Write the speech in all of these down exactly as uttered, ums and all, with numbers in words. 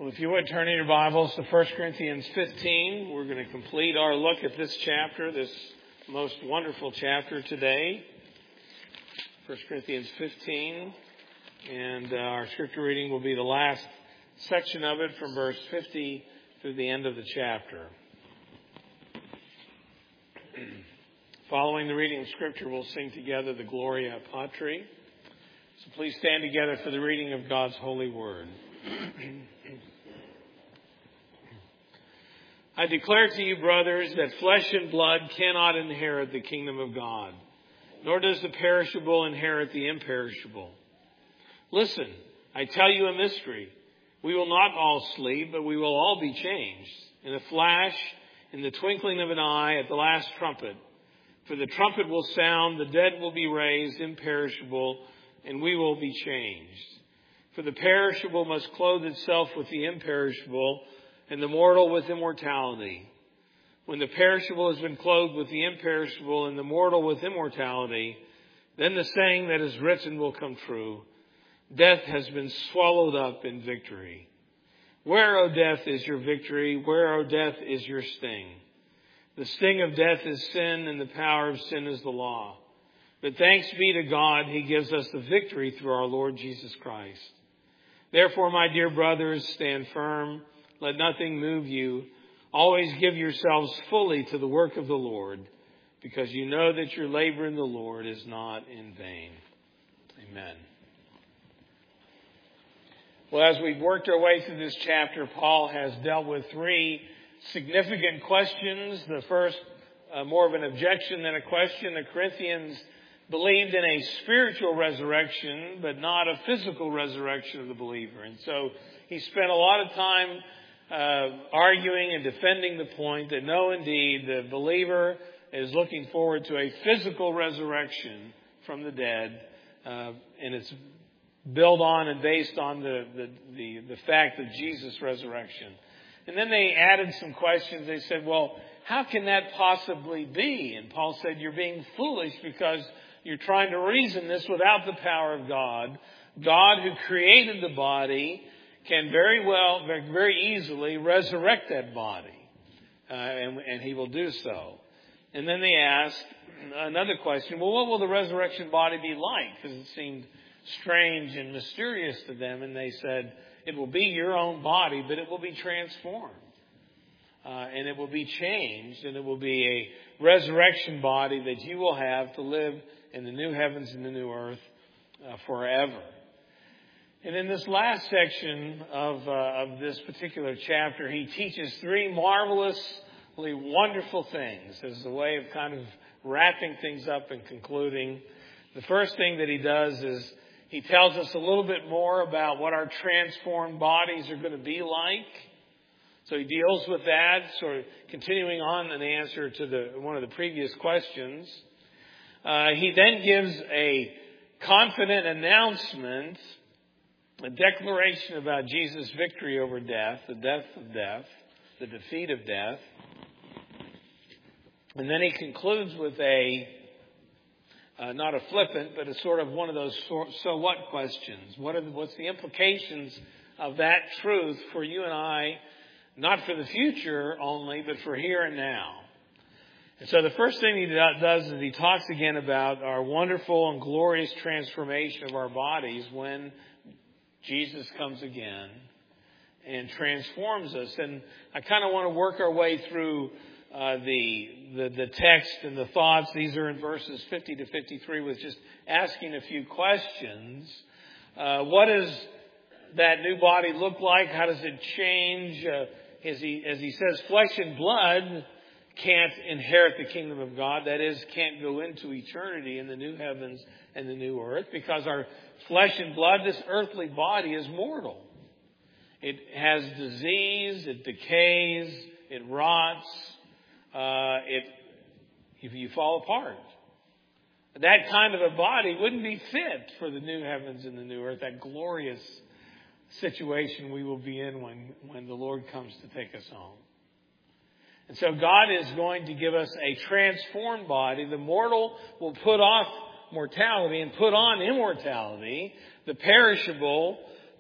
Well, if you would turn in your Bibles to First Corinthians fifteen, we're going to complete our look at this chapter, this most wonderful chapter today. First Corinthians fifteen, and uh, our scripture reading will be the last section of it from verse fifty through the end of the chapter. Following the reading of scripture, we'll sing together the Gloria Patri. So please stand together for the reading of God's holy word. I declare to you, brothers, that flesh and blood cannot inherit the kingdom of God, nor does the perishable inherit the imperishable. Listen, I tell you a mystery. We will not all sleep, but we will all be changed. In a flash, in the twinkling of an eye, at the last trumpet. For the trumpet will sound, the dead will be raised imperishable, and we will be changed. For the perishable must clothe itself with the imperishable, and the mortal with immortality. When the perishable has been clothed with the imperishable, and the mortal with immortality, then the saying that is written will come true. Death has been swallowed up in victory. Where, O death, is your victory? Where, O death, is your sting? The sting of death is sin, and the power of sin is the law. But thanks be to God, He gives us the victory through our Lord Jesus Christ. Therefore, my dear brothers, stand firm. Let nothing move you. Always give yourselves fully to the work of the Lord, because you know that your labor in the Lord is not in vain. Amen. Well, as we've worked our way through this chapter, Paul has dealt with three significant questions. The first, uh, more of an objection than a question. The Corinthians believed in a spiritual resurrection, but not a physical resurrection of the believer. And so he spent a lot of time uh, arguing and defending the point that no, indeed, the believer is looking forward to a physical resurrection from the dead, uh, and it's built on and based on the, the, the, the fact of Jesus' resurrection. And then they added some questions. They said, well, how can that possibly be? And Paul said, you're being foolish because you're trying to reason this without the power of God. God, who created the body, can very well, very easily resurrect that body. Uh, and, and He will do so. And then they asked another question. Well, what will the resurrection body be like? Because it seemed strange and mysterious to them. And they said, it will be your own body, but it will be transformed. Uh, and it will be changed. And it will be a resurrection body that you will have to live in the new heavens and the new earth uh, forever. And in this last section of, uh, of this particular chapter, he teaches three marvelously wonderful things as a way of kind of wrapping things up and concluding. The first thing that he does is he tells us a little bit more about what our transformed bodies are going to be like. So he deals with that, sort of continuing on an answer to the one of the previous questions. Uh, he then gives a confident announcement, a declaration about Jesus' victory over death, the death of death, the defeat of death. And then he concludes with a, uh, not a flippant, but a sort of one of those so, so what questions. What are the, what's the implications of that truth for you and I, not for the future only, but for here and now? And so the first thing he does is he talks again about our wonderful and glorious transformation of our bodies when Jesus comes again and transforms us. And I kind of want to work our way through uh, the, the the text and the thoughts. These are in verses fifty to fifty-three with just asking a few questions. Uh, what does that new body look like? How does it change? Uh, as he as he says, flesh and blood can't inherit the kingdom of God. That is, can't go into eternity in the new heavens and the new earth, because our flesh and blood, this earthly body, is mortal. It has disease, it decays, it rots, uh, it if you fall apart. That kind of a body wouldn't be fit for the new heavens and the new earth, that glorious situation we will be in when, when the Lord comes to take us home. And so God is going to give us a transformed body. The mortal will put off mortality and put on immortality. The perishable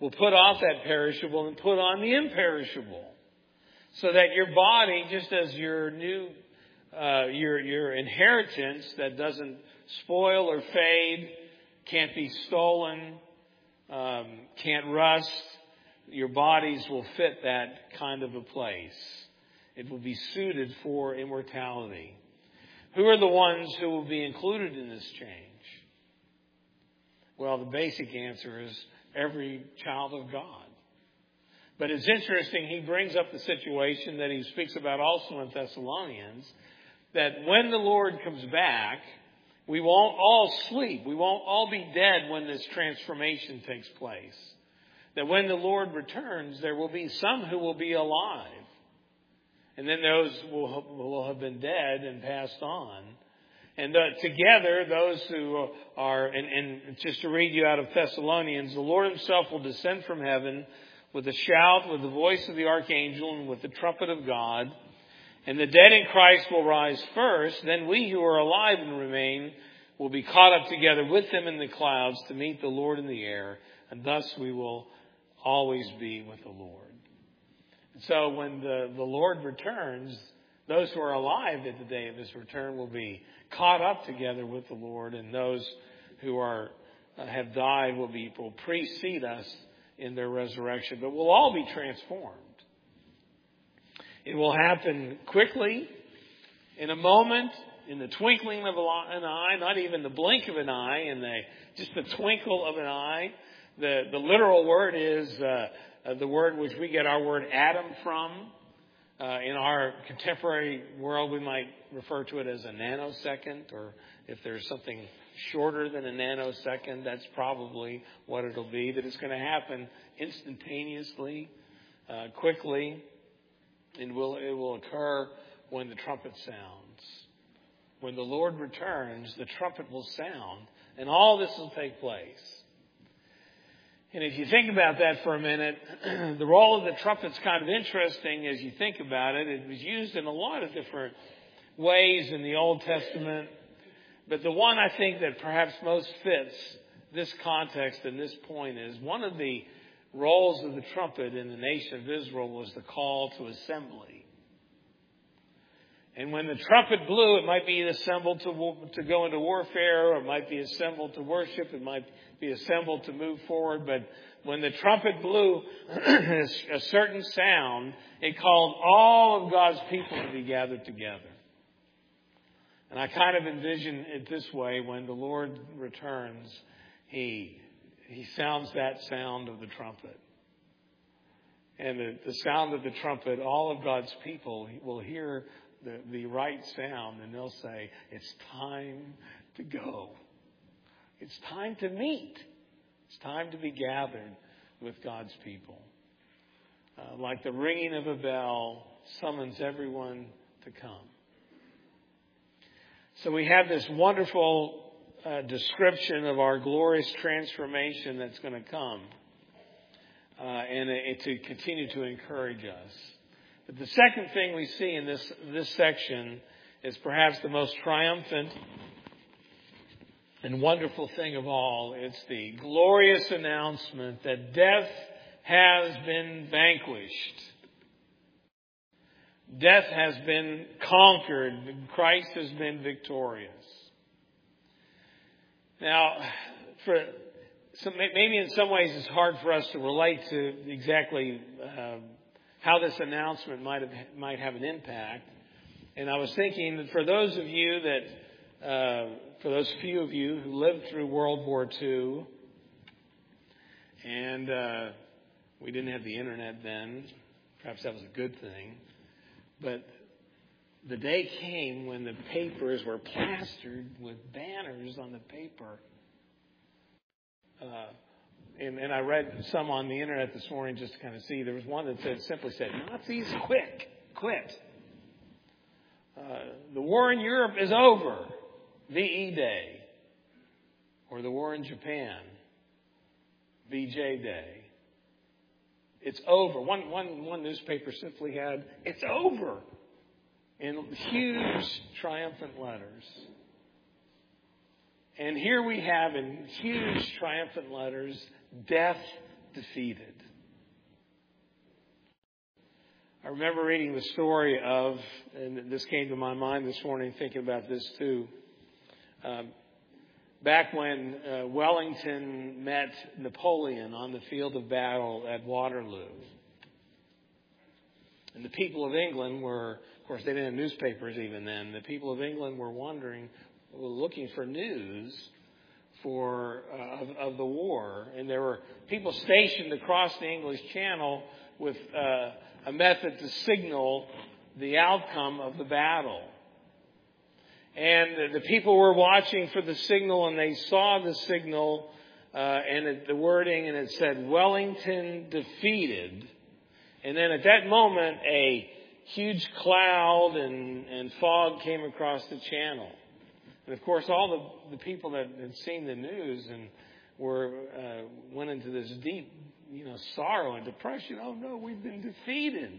will put off that perishable and put on the imperishable. So that your body, just as your new, uh, your, your inheritance that doesn't spoil or fade, can't be stolen, um, can't rust, your bodies will fit that kind of a place. It will be suited for immortality. Who are the ones who will be included in this change? Well, the basic answer is every child of God. But it's interesting, he brings up the situation that he speaks about also in Thessalonians, that when the Lord comes back, we won't all sleep. We won't all be dead when this transformation takes place. That when the Lord returns, there will be some who will be alive. And then those will, will have been dead and passed on. And uh, together, those who are, and, and just to read you out of Thessalonians, the Lord himself will descend from heaven with a shout, with the voice of the archangel, and with the trumpet of God. And the dead in Christ will rise first. Then we who are alive and remain will be caught up together with them in the clouds to meet the Lord in the air. And thus we will always be with the Lord. So when the, the Lord returns, those who are alive at the day of his return will be caught up together with the Lord, and those who are uh, have died will be will precede us in their resurrection. But we'll all be transformed. It will happen quickly, in a moment, in the twinkling of an eye, not even the blink of an eye, in the just the twinkle of an eye. The the literal word is uh, Uh, the word which we get our word atom from. Uh, in our contemporary world, we might refer to it as a nanosecond, or if there's something shorter than a nanosecond, that's probably what it'll be. That it's going to happen instantaneously, uh, quickly, and will it will occur when the trumpet sounds. When the Lord returns, the trumpet will sound, and all this will take place. And if you think about that for a minute, the role of the trumpet's kind of interesting as you think about it. It was used in a lot of different ways in the Old Testament. But the one I think that perhaps most fits this context and this point is one of the roles of the trumpet in the nation of Israel was the call to assembly. And when the trumpet blew, it might be assembled to to go into warfare, or it might be assembled to worship, it might be assembled to move forward. But when the trumpet blew a certain sound, it called all of God's people to be gathered together. And I kind of envision it this way: when the Lord returns, he he sounds that sound of the trumpet. And the, the sound of the trumpet, all of God's people will hear The, the right sound, and they'll say, it's time to go. It's time to meet. It's time to be gathered with God's people. Uh, like the ringing of a bell summons everyone to come. So we have this wonderful uh, description of our glorious transformation that's going to come, uh, and it, to continue to encourage us. But the second thing we see in this, this section is perhaps the most triumphant and wonderful thing of all. It's the glorious announcement that death has been vanquished. Death has been conquered. Christ has been victorious. Now, for some, maybe in some ways it's hard for us to relate to exactly uh, how this announcement might have might have an impact. And I was thinking that for those of you that, uh, for those few of you who lived through World War Two, and uh, we didn't have the internet then, perhaps that was a good thing, but the day came when the papers were plastered with banners on the paper. Uh, And, and I read some on the internet this morning just to kind of see. There was one that said, simply said, Nazis, quick, quit. Uh, the war in Europe is over. V E Day. Or the war in Japan. V J Day. It's over. One, one, one newspaper simply had, it's over, in huge triumphant letters. And here we have in huge triumphant letters, death defeated. I remember reading the story of, and this came to my mind this morning thinking about this too, um, back when uh, Wellington met Napoleon on the field of battle at Waterloo. And the people of England were, of course, they didn't have newspapers even then. The people of England were wondering, were looking for news for uh, of, of the war. And there were people stationed across the English Channel with uh, a method to signal the outcome of the battle. And the people were watching for the signal, and they saw the signal uh, and it, the wording, and it said, Wellington defeated. And then at that moment, a huge cloud and, and fog came across the channel. And of course, all the, the people that had seen the news and were uh, went into this deep, you know, sorrow and depression. Oh no, we've been defeated.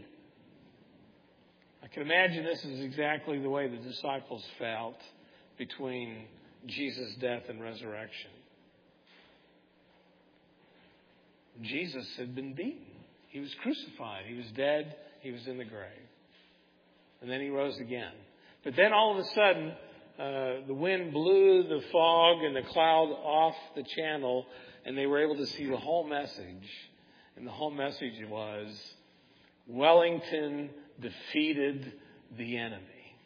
I can imagine this is exactly the way the disciples felt between Jesus' death and resurrection. Jesus had been beaten. He was crucified. He was dead. He was in the grave. And then he rose again. But then all of a sudden, uh, the wind blew the fog and the cloud off the channel, and they were able to see the whole message. And the whole message was, Wellington defeated the enemy.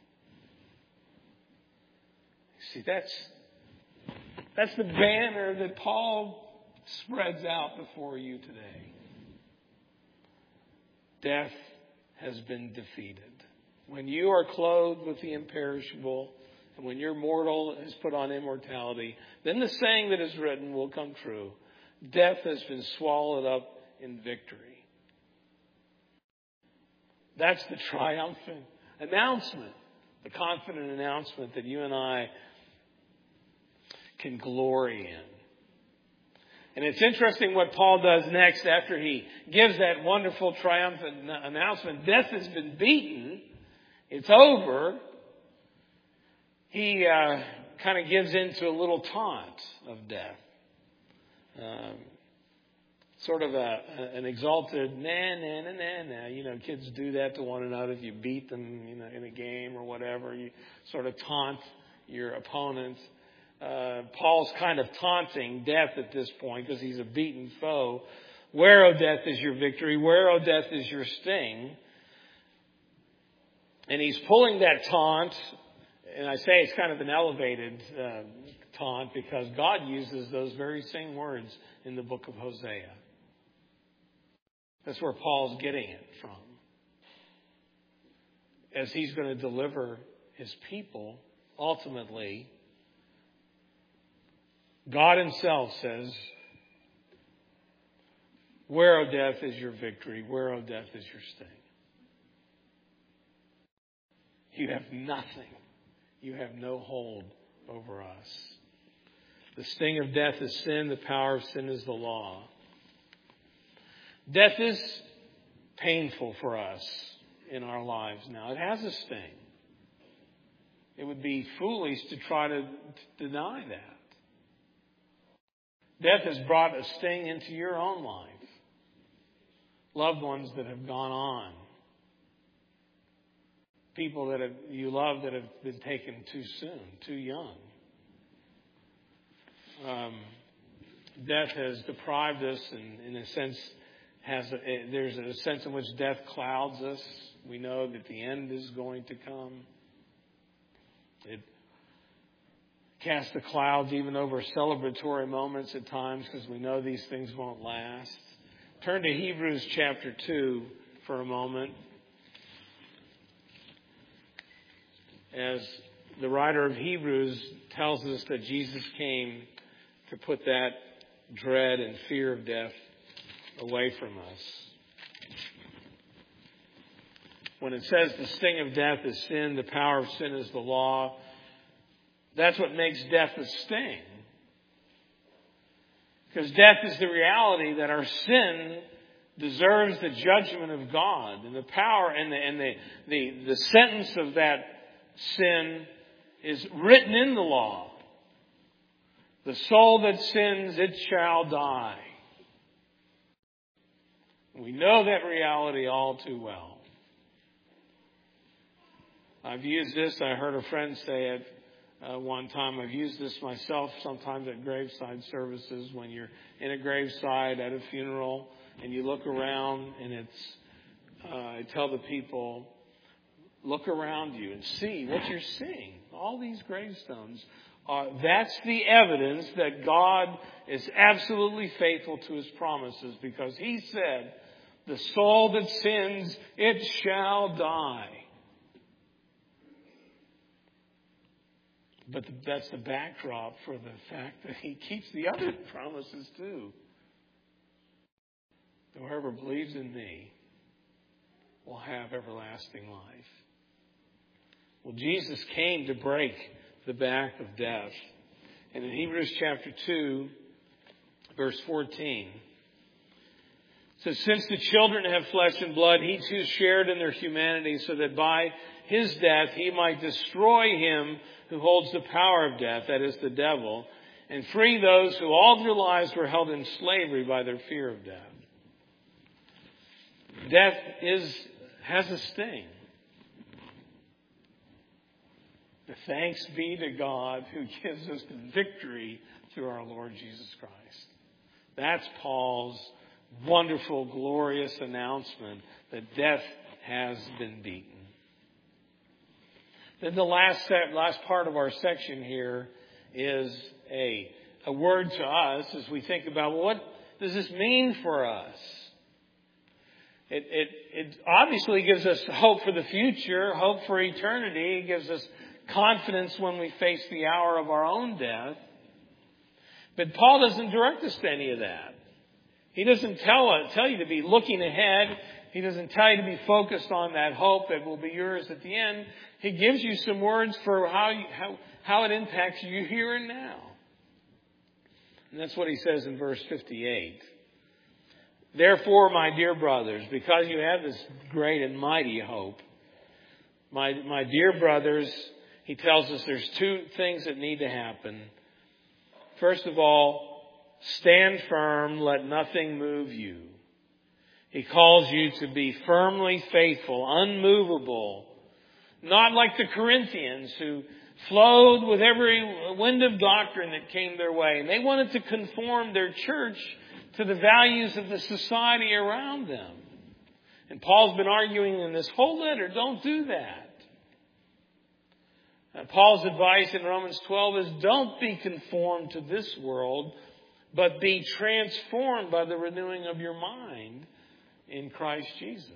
See, that's that's the banner that Paul spreads out before you today. Death has been defeated. When you are clothed with the imperishable, and when your mortal is put on immortality, then the saying that is written will come true. Death has been swallowed up in victory. That's the triumphant announcement, the confident announcement that you and I can glory in. And it's interesting what Paul does next after he gives that wonderful triumphant announcement. Death has been beaten. It's over. He uh, kind of gives into a little taunt of death. Um, sort of a, an exalted, nah, nah, nah, nah, nah. You know, kids do that to one another. If you beat them, you know, in a game or whatever, you sort of taunt your opponent. Uh, Paul's kind of taunting death at this point because he's a beaten foe. Where, O death, is your victory? Where, O death, is your sting? And he's pulling that taunt, and I say it's kind of an elevated uh, taunt because God uses those very same words in the book of Hosea. That's where Paul's getting it from. As he's going to deliver his people, ultimately, God himself says, where, O death, is your victory? Where, O death, is your sting? You have nothing. You have no hold over us. The sting of death is sin. The power of sin is the law. Death is painful for us in our lives now. It has a sting. It would be foolish to try to deny that. Death has brought a sting into your own life. Loved ones that have gone on. People that have, you love that have been taken too soon, too young. Um, death has deprived us, and in a sense, has a, there's a sense in which death clouds us. We know that the end is going to come. It casts the clouds even over celebratory moments at times because we know these things won't last. Turn to Hebrews chapter two for a moment. As the writer of Hebrews tells us that Jesus came to put that dread and fear of death away from us. When it says the sting of death is sin, the power of sin is the law, that's what makes death a sting. Because death is the reality that our sin deserves the judgment of God. And the power and the, and the, the, the sentence of that sin is written in the law. The soul that sins, it shall die. We know that reality all too well. I've used this, I heard a friend say it uh, one time. I've used this myself sometimes at graveside services when you're in a graveside at a funeral and you look around and it's, uh, I tell the people, look around you and see what you're seeing. All these gravestones. Uh, that's the evidence that God is absolutely faithful to His promises, because He said, the soul that sins, it shall die. But that's the backdrop for the fact that He keeps the other promises too. Whoever believes in me will have everlasting life. Well, Jesus came to break the back of death. And in Hebrews chapter two, verse fourteen, it says, since the children have flesh and blood, He too shared in their humanity, so that by His death He might destroy him who holds the power of death, that is the devil, and free those who all their lives were held in slavery by their fear of death. Death is has a sting. But thanks be to God who gives us the victory through our Lord Jesus Christ. That's Paul's wonderful, glorious announcement that death has been beaten. Then the last set, last part of our section here is a, a word to us as we think about, well, what does this mean for us? It, it, it obviously gives us hope for the future, hope for eternity. It gives us confidence when we face the hour of our own death. But Paul doesn't direct us to any of that. He doesn't tell us, tell you to be looking ahead. He doesn't tell you to be focused on that hope that will be yours at the end. He gives you some words for how you, how, how it impacts you here and now. And that's what he says in verse fifty-eight. Therefore, my dear brothers, because you have this great and mighty hope, my, my dear brothers, he tells us there's two things that need to happen. First of all, stand firm, let nothing move you. He calls you to be firmly faithful, unmovable, not like the Corinthians who flowed with every wind of doctrine that came their way. And they wanted to conform their church to the values of the society around them. And Paul's been arguing in this whole letter, don't do that. Uh, Paul's advice in Romans twelve is don't be conformed to this world, but be transformed by the renewing of your mind in Christ Jesus.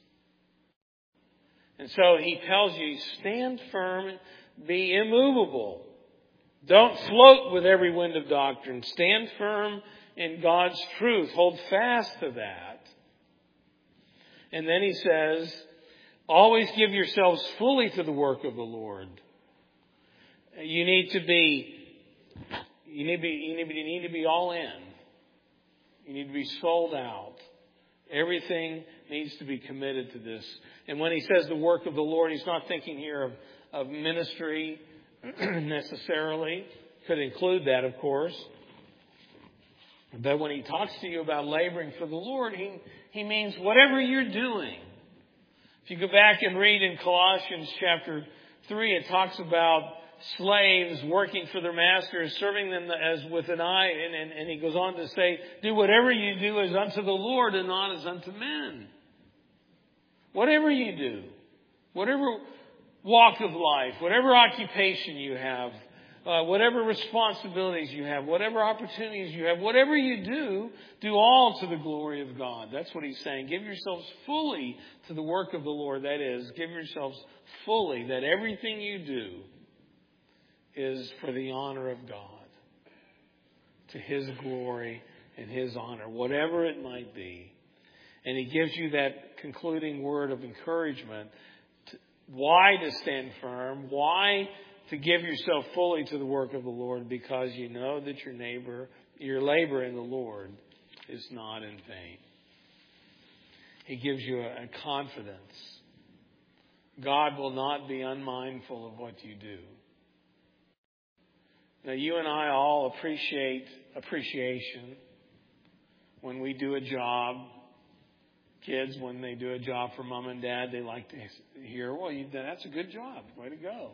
And so he tells you, stand firm, be immovable. Don't float with every wind of doctrine. Stand firm in God's truth. Hold fast to that. And then he says, always give yourselves fully to the work of the Lord. You need to be, you need to be, you need to be, you need to be all in. You need to be sold out. Everything needs to be committed to this. And when he says the work of the Lord, he's not thinking here of, of ministry necessarily. Could include that, of course. But when he talks to you about laboring for the Lord, he, he means whatever you're doing. If you go back and read in Colossians chapter three, it talks about slaves working for their masters, serving them as with an eye. And, and, and he goes on to say, do whatever you do as unto the Lord and not as unto men. Whatever you do, whatever walk of life, whatever occupation you have, uh, whatever responsibilities you have, whatever opportunities you have, whatever you do, do all to the glory of God. That's what he's saying. Give yourselves fully to the work of the Lord. That is, give yourselves fully, that everything you do is for the honor of God, to His glory and His honor, whatever it might be. And he gives you that concluding word of encouragement. To, why to stand firm? Why to give yourself fully to the work of the Lord? Because you know that your neighbor, your labor in the Lord is not in vain. He gives you a, a confidence. God will not be unmindful of what you do. Now, you and I all appreciate appreciation when we do a job kids, when they do a job for mom and dad, they like to hear, well, you, that's a good job. Way to go.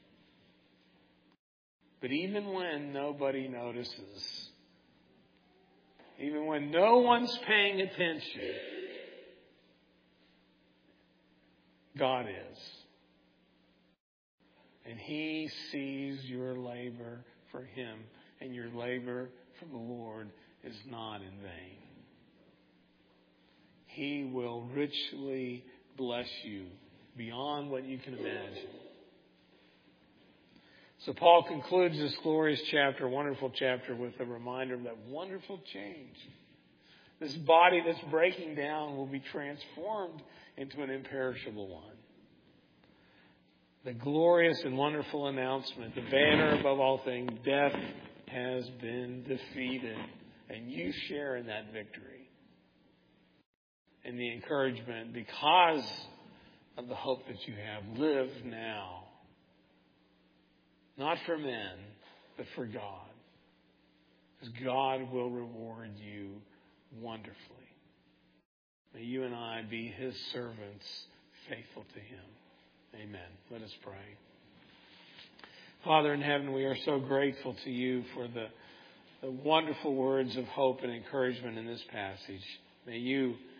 But even when nobody notices, even when no one's paying attention, God is. And He sees your labor for Him, and your labor for the Lord is not in vain. He will richly bless you beyond what you can imagine. So Paul concludes this glorious chapter, wonderful chapter, with a reminder of that wonderful change. This body that's breaking down will be transformed into an imperishable one. The glorious and wonderful announcement, the banner above all things, death has been defeated. And you share in that victory. And the encouragement, because of the hope that you have, live now. Not for men, but for God. Because God will reward you wonderfully. May you and I be His servants, faithful to Him. Amen. Let us pray. Father in heaven, we are so grateful to you for the, the wonderful words of hope and encouragement in this passage. May you